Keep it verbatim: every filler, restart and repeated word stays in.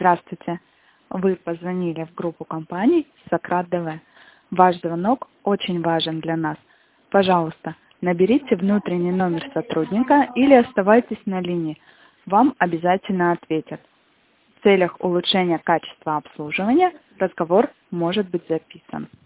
Здравствуйте. Вы позвонили в группу компаний Сократ ДВ. Ваш звонок очень важен для нас. Пожалуйста, наберите внутренний номер сотрудника или оставайтесь на линии. Вам обязательно ответят. В целях улучшения качества обслуживания разговор может быть записан.